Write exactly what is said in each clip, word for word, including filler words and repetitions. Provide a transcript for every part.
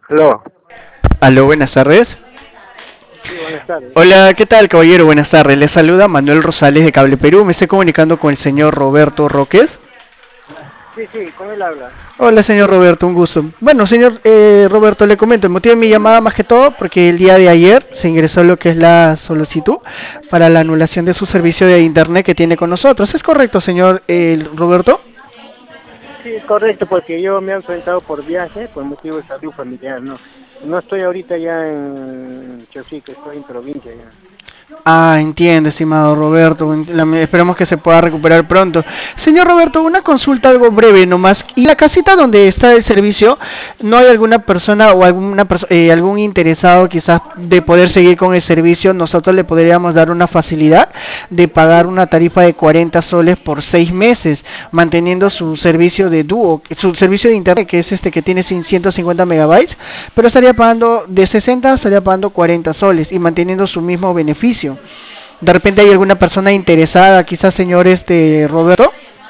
Aló. Aló, buenas tardes. Sí, buenas tardes. Hola, ¿qué tal, caballero? Buenas tardes. Le saluda Manuel Rosales de Cable Perú. Me estoy comunicando con el señor Roberto Roques. Sí, sí, con él habla. Hola, señor Roberto, un gusto. Bueno, señor eh, Roberto, le comento, el motivo de mi llamada más que todo porque el día de ayer se ingresó lo que es la solicitud para la anulación de su servicio de internet que tiene con nosotros. ¿Es correcto, señor eh, Roberto? Sí, es correcto, porque yo me he ausentado por viaje, por motivo de salud familiar, ¿no? No estoy ahorita ya en Chosica, estoy en provincia ya. Ah, entiendo, estimado Roberto. Ent- la- Esperemos que se pueda recuperar pronto. Señor Roberto, una consulta algo breve nomás. ¿Y la casita donde está el servicio, no hay alguna persona o alguna perso- eh, algún interesado quizás de poder seguir con el servicio? Nosotros le podríamos dar una facilidad de pagar una tarifa de cuarenta soles por seis meses, manteniendo su servicio de dúo, su servicio de internet, que es este que tiene ciento cincuenta megabytes, pero estaría pagando de sesenta, estaría pagando cuarenta soles y manteniendo su mismo beneficio. De repente hay alguna persona interesada, quizás señor este Roberto.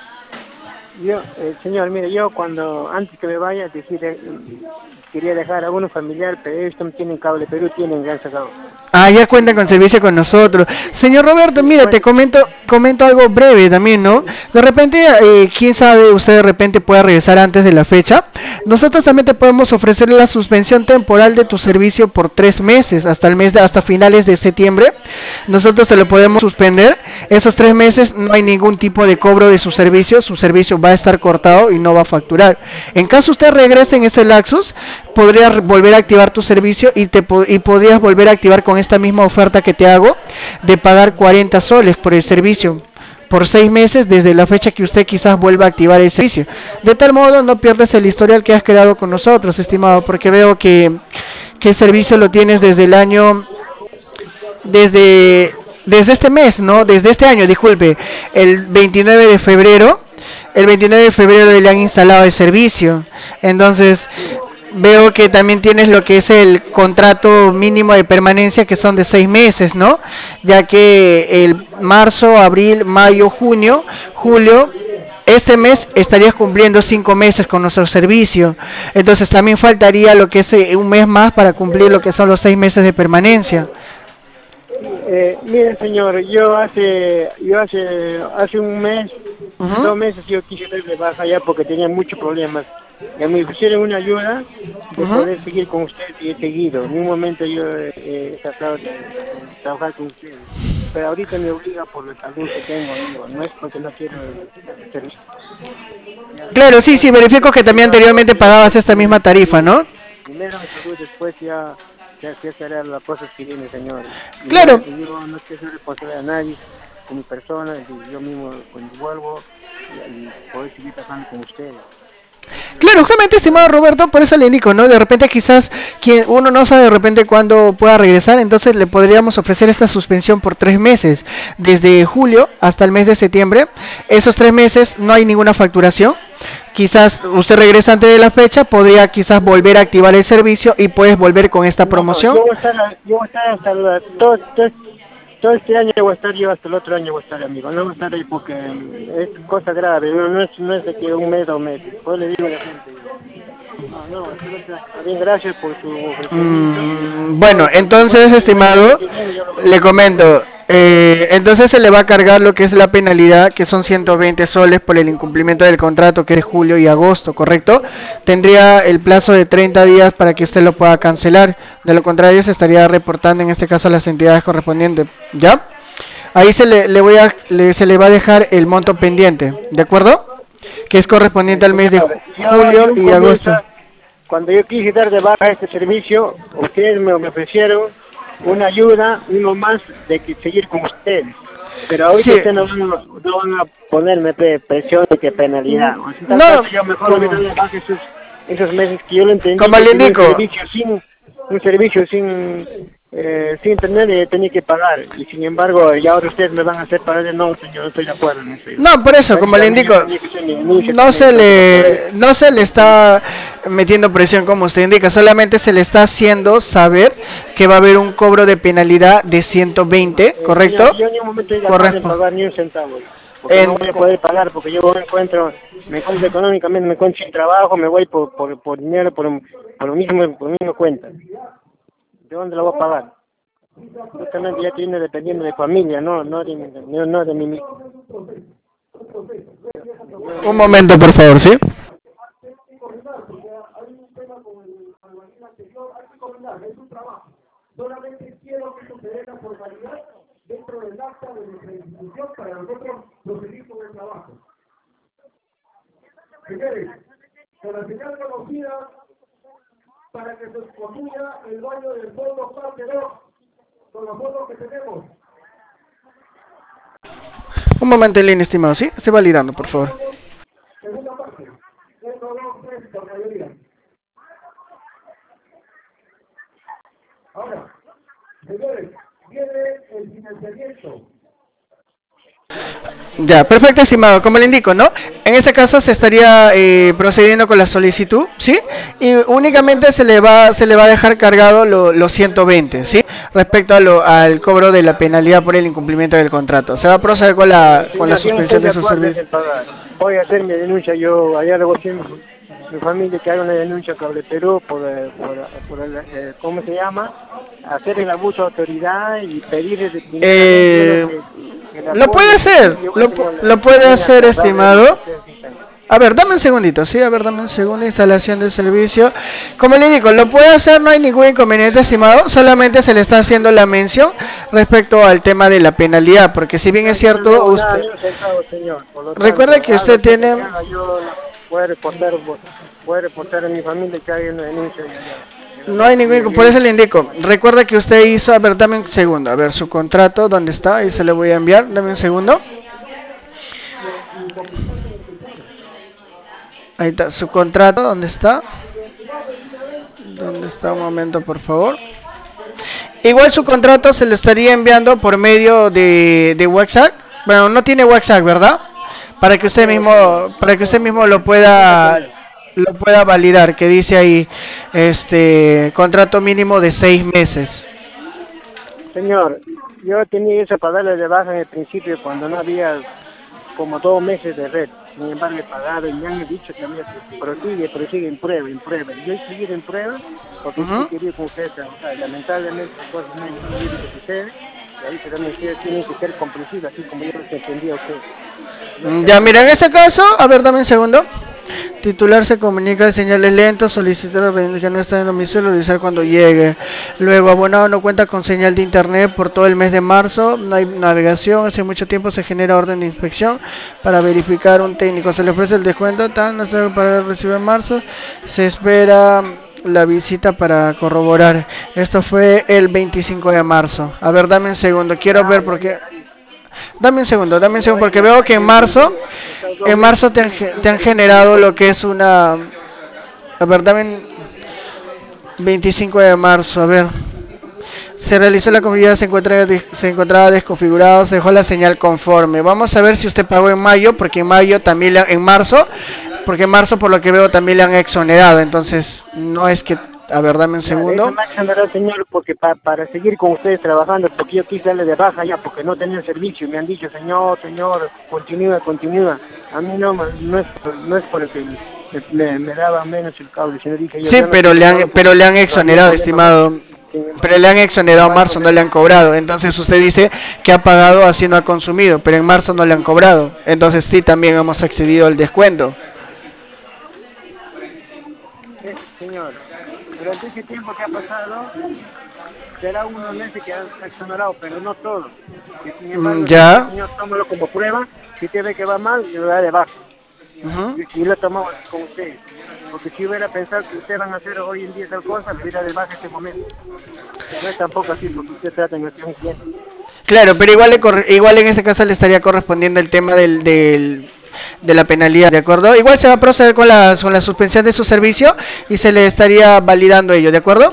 Yo, eh, señor, mire, yo cuando, antes que me vaya, decide, quería dejar a uno familiar, pero ellos no tienen Cable Perú, tienen Gran Sacado. Ah, ya cuenta con servicio con nosotros. Señor Roberto, Sí, mira, te bueno, comento, comento algo breve también, ¿no? De repente, eh, quién sabe, usted de repente pueda regresar antes de la fecha. Nosotros también te podemos ofrecer la suspensión temporal de tu servicio por tres meses, hasta el mes de, hasta finales de septiembre. Nosotros te lo podemos suspender. Esos tres meses no hay ningún tipo de cobro de su servicio. Su servicio va a estar cortado y no va a facturar. En caso usted regrese en ese lapsus, podría volver a activar tu servicio y te y podrías volver a activar con esta misma oferta que te hago de pagar cuarenta soles por el servicio por seis meses desde la fecha que usted quizás vuelva a activar el servicio. De tal modo no pierdes el historial que has creado con nosotros, estimado, porque veo que, que el servicio lo tienes desde el año, desde, desde este mes, ¿no? Desde este año, disculpe, el veintinueve de febrero. El veintinueve de febrero le han instalado el servicio. Entonces, sí, veo que también tienes lo que es el contrato mínimo de permanencia que son de seis meses, ¿no? Ya que el marzo, abril, mayo, junio, julio, este mes estarías cumpliendo cinco meses con nuestro servicio. Entonces también faltaría lo que es eh, un mes más para cumplir lo que son los seis meses de permanencia. sí, eh, mire, señor, yo hace, yo hace, hace un mes, Ujú, dos meses yo quise dar de baja ya porque tenía muchos problemas. Y me ofrecieron una ayuda de ujú. poder seguir con usted y he seguido. En un momento yo eh, he tratado de, de trabajar con ustedes. Pero ahorita me obliga por la salud que tengo, amigo. No es porque no quiero el, el servicio. Ya, Claro, sí, sí, primero mi verifico salud que y también luego anteriormente y pagabas después esta primero misma mi tarifa, salud. ¿no? Primero mi salud, después ya, ya, ya será las cosas que vienen, señor. Y no, Claro, y yo no quiero ser responsable a nadie, con mi persona, y yo mismo cuando vuelvo y, y poder seguir trabajando con ustedes. Esa es la claro, razón justamente, estimado principal. Roberto, por eso le indico, ¿no? De repente quizás quien uno no sabe de repente cuándo pueda regresar, entonces le podríamos ofrecer esta suspensión por tres meses, desde julio hasta el mes de septiembre. Esos tres meses no hay ninguna facturación. Quizás usted regresa antes de la fecha, podría quizás volver a activar el servicio y puedes volver con esta No, yo promoción. voy a estar, yo voy a estar hasta la, todo, todo, todo este año voy a estar, yo hasta el otro año voy a estar, amigo. No voy a estar ahí porque mm, es cosa grave, no, no es, no es de que un mes, dos meses. Pues le digo a la gente, yo. No, no, entonces, está bien, gracias por su ofrecimiento. Mm, bueno, Yo, cuando entonces, vuelva, igual el año estimado, que viene, yo lo voy a le seguir comento, utilizando. eh, entonces se le va a cargar lo que es la penalidad, que son ciento veinte soles por el incumplimiento del contrato, que es julio y agosto, ¿correcto? Tendría el plazo de treinta días para que usted lo pueda cancelar. De lo contrario, se estaría reportando en este caso a las entidades correspondientes, ¿ya? Ahí se le, le voy a, le- se le va a dejar el monto pendiente, ¿de acuerdo? Que es Eh, correspondiente al mes de señor, ju- yo julio de un y comienzo, agosto. cuando yo quise dar de baja este servicio, ustedes me, me ofrecieron una ayuda, uno más, de que seguir con ustedes. Pero ahorita Sí, ustedes no van, a, no van a ponerme pre- presión de que penalidad. mm, O sea, en tal no, caso yo mejor voy a dar de baja esos, esos meses que yo lo entendí como que le tenía un indico, servicio sin, un servicio sin, eh, sin internet y tenía que pagar. Y sin embargo, ya ahora ustedes me van a hacer pagar de no, señor, no estoy de acuerdo en eso. Yo. no, por eso, como le Prácticamente indico, yo tenía que hacer mi denuncia no también, se entonces por eso. le, no se le está metiendo presión como usted indica, solamente se le está haciendo saber que va a haber un cobro de penalidad de ciento veinte, Eh, señor, ¿correcto? yo en ningún momento he gastado en Correcto. pagar ni un centavo, porque no voy a poder pagar, porque yo me encuentro, me encuentro económicamente, me encuentro sin trabajo, me voy por por, por dinero, por, por lo mismo, por lo mismo cuenta. ¿De dónde lo voy a pagar? Justamente ya tiene dependiendo de familia, no, no de, no, no de mí mismo. Un momento, por favor, ¿sí? Solamente quiero que esto se dé la formalidad dentro del acta de nuestra institución para nosotros proseguir con el trabajo. Señores, con la señal conocida para que se construya el baño del fondo parte dos, con los fondos que tenemos. Un momento en línea, estimado, ¿sí? Estoy validando, por favor. Segunda parte, uno, dos, tres, por mayoría. Ahora, señores, viene el financiamiento. Ya, perfecto, estimado. Como le indico, ¿no? En ese caso se estaría eh, procediendo con la solicitud, ¿sí? Y únicamente se le va se le va a dejar cargado lo- los ciento veinte, ¿sí? Respecto a lo, al cobro de la penalidad por el incumplimiento del contrato. Se va a proceder con la con la Señor, yo no estoy suspensión de de su acuerdo servicio. en pagar. Voy a hacer mi denuncia, yo allá luego sí, mi familia que haga una denuncia a Cable Perú por, eh, por, eh, por el, eh, ¿cómo se llama? Hacer el abuso de autoridad y pedir primeramente uno Eh, que, que le lo puede apoye. hacer, Yo lo, tengo pu- la, lo puede bien hacer, acordado de lo que estimado. ustedes dicen. A ver, dame un segundito, sí, a ver, dame un segundo, instalación del servicio. Como le digo, lo puede hacer, no hay ningún inconveniente, estimado, solamente se le está haciendo la mención respecto al tema de la penalidad, porque si bien No, es yo no cierto, debo nada usted, ni un centavo, señor. Por lo recuerda tanto, que haga usted usted lo que tiene, haga, yo voy a reportar, voy a reportar a mi familia que hay una denuncia y allá. no hay ningún, Y inco- por allá eso le indico, recuerda que usted hizo, a ver, dame un segundo, a ver, su contrato, ¿dónde está? Ahí se le voy a enviar, dame un segundo. Ahí está, su contrato, ¿dónde está? ¿Dónde está? Un momento, por favor. Igual su contrato se lo estaría enviando por medio de, de WhatsApp. Bueno, no tiene WhatsApp, ¿verdad? Para que usted no, señor, mismo, para que usted no, mismo lo necesito pueda, tener. lo pueda validar, que dice ahí, este, contrato mínimo de seis meses. Señor, yo tenía eso para darle de baja en el principio cuando no había como dos meses de red. Sin embargo, he pagado y me han dicho también, prosigue, prosigue en prueba, en prueba. Yo he seguido en prueba porque sí Ujú. quería con ustedes trabajar. Lamentablemente, las cosas no han sucedido que suceden. Y ahorita también ustedes tienen que ser comprensivos, así como yo los entendí a ustedes. No Mm, sea Ya, así, mira, en señor. este caso, a ver, dame un segundo. Titular se comunica de señales lentas, solicitar la reunión no está en domicilio, realizar cuando llegue. Luego, abonado no cuenta con señal de internet por todo el mes de marzo, no hay navegación, hace mucho tiempo se genera orden de inspección para verificar un técnico. Se le ofrece el descuento, tan necesario para recibir en marzo. Se espera la visita para corroborar. Esto fue el veinticinco de marzo. A ver, dame un segundo, quiero Ya, ver ya, porque... ya. Dame un segundo, dame un Yo segundo, he, porque veo que en he entendido, marzo, he estado dos en meses marzo te han, sin, ge- sin te han servicio de generado lo todo. que es una... A ver, dame veinticinco de marzo, a ver. Se realizó la configuración, se encuentra se encontraba desconfigurado, se dejó la señal conforme. Vamos a ver si usted pagó en mayo, porque en mayo también, le- en marzo, porque en marzo por lo que veo también le han exonerado. Entonces, no es que... A ver, dame un Ya, de eso segundo. me ha señor, porque pa- para seguir con ustedes trabajando, porque yo quise darle de baja ya, porque no tenía servicio, me han dicho, señor, señor, continúa, continúa. A mí no, ma- no es por, no es por el que me, me, me daba menos el cable, sino dije yo, Sí, yo no pero estoy de le acuerdo han, con pero le ustedes, han todavía exonerado, todavía pagando. estimado. Sin Pero embargo, le han sin exonerado embargo, marzo, no me, le han cobrado. Entonces usted dice que ha pagado así no ha consumido, pero en marzo no le han cobrado. Entonces sí, también hemos accedido al descuento. eh, señor, durante ese tiempo que ha pasado, será unos meses que han exonerado, pero no todo. Y sin Mm, embargo, le dije, ya. señor, tómalo como prueba, si usted ve que va mal, yo lo da de baja. Ujú. Y, y lo he tomado así con ustedes. Porque si hubiera pensado que ustedes van a hacer hoy en día tal cosa, lo hubiera de baja este momento. No es tampoco así, porque ustedes tratan de ser un cliente. Claro, pero igual, le corre- igual en este caso le estaría correspondiendo el tema del, del- de la penalidad, ¿de acuerdo? Igual se va a proceder con la, con la suspensión de su servicio y se le estaría validando ello, ¿de acuerdo?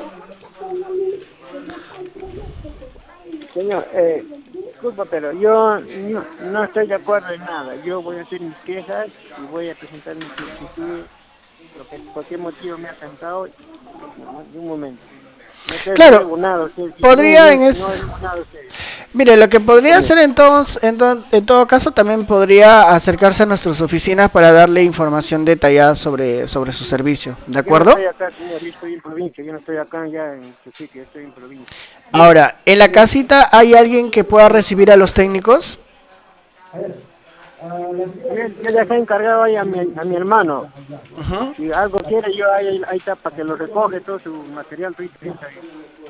Señor, eh, disculpa, pero yo no, no estoy de acuerdo en nada. Yo voy a hacer mis quejas y voy a presentar mi solicitud, porque por qué motivo me ha sentado. No, no, de un momento. Me quedé Claro, tribunado, sí, sí, podría no, en no, es... no he tribunado, sí. Mire, lo que podría Sí. hacer entonces, en, to- en todo caso, también podría acercarse a nuestras oficinas para darle información detallada sobre, sobre su servicio, ¿de Yo no acuerdo? estoy acá, señor, yo estoy en provincia, yo no estoy acá ya en Chuquique, yo estoy en provincia. Ahora, ¿en la casita hay alguien que pueda recibir a los técnicos? Yo, yo ya he encargado ahí a mi, a mi hermano. Ujú. Si algo quiere, yo ahí, ahí está para que lo recoge, todo su material, todo está ahí.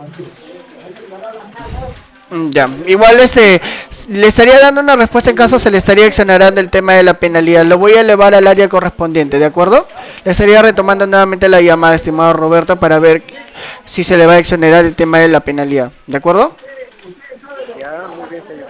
Mm, ya, igual este, le estaría dando una respuesta en caso se le estaría exonerando el tema de la penalidad. Lo voy a elevar al área correspondiente, ¿de acuerdo? Le estaría retomando nuevamente la llamada, estimado Roberto, para ver si se le va a exonerar el tema de la penalidad, ¿de acuerdo? Ya, muy bien, señor.